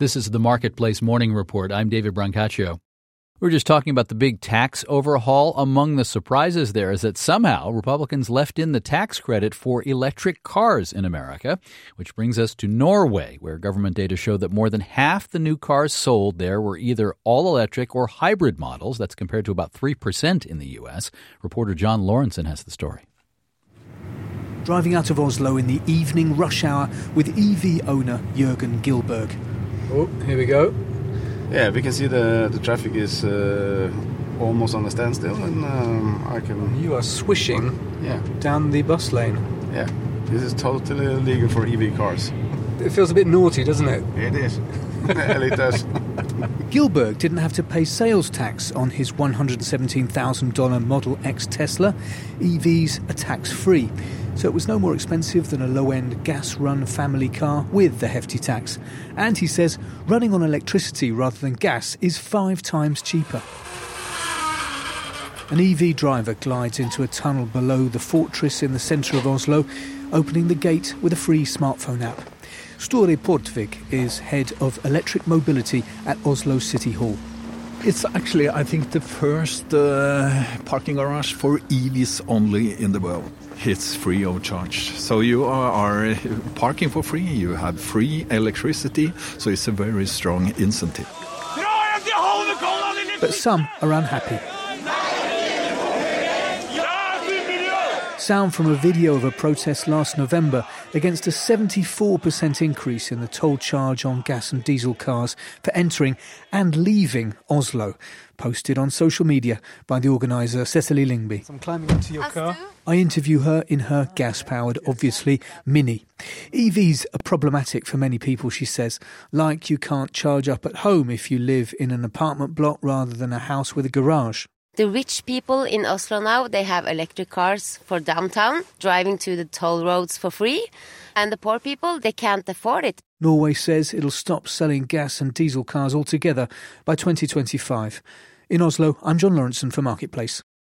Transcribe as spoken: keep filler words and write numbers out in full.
This is the Marketplace Morning Report. I'm David Brancaccio. We're just talking about the big tax overhaul. Among the surprises there is that somehow Republicans left in the tax credit for electric cars in America, which brings us to Norway, where government data show that more than half the new cars sold there were either all-electric or hybrid models. That's compared to about three percent in the U S. Reporter John Lawrenson has the story. Driving out of Oslo in the evening rush hour with E V owner Jørgen Gilberg. Oh, here we go. Yeah, we can see the the traffic is uh, almost on a standstill, and um, I can. You are swishing yeah. down the bus lane. Yeah, this is totally illegal for E V cars. It feels a bit naughty, doesn't it? It is. It does. Gilberg didn't have to pay sales tax on his one hundred seventeen thousand dollars Model X Tesla. E Vs are tax-free, so it was no more expensive than a low-end gas-run family car with the hefty tax. And he says running on electricity rather than gas is five times cheaper. An E V driver glides into a tunnel below the fortress in the centre of Oslo, opening the gate with a free smartphone app. Sture Portvik is head of electric mobility at Oslo City Hall. It's actually, I think, the first uh, parking garage for E Vs only in the world. It's free of charge. So you are, are parking for free, you have free electricity, so it's a very strong incentive. But some are unhappy. Sound from a video of a protest last November against a seventy-four percent increase in the toll charge on gas and diesel cars for entering and leaving Oslo, posted on social media by the organiser Cecily Lingby. I'm climbing into your car. I interview her in her gas-powered, obviously, Mini. E Vs are problematic for many people, she says, like you can't charge up at home if you live in an apartment block rather than a house with a garage. The rich people in Oslo now, they have electric cars for downtown, driving to the toll roads for free. And the poor people, they can't afford it. Norway says it'll stop selling gas and diesel cars altogether by twenty twenty-five. In Oslo, I'm John Lawrenson for Marketplace.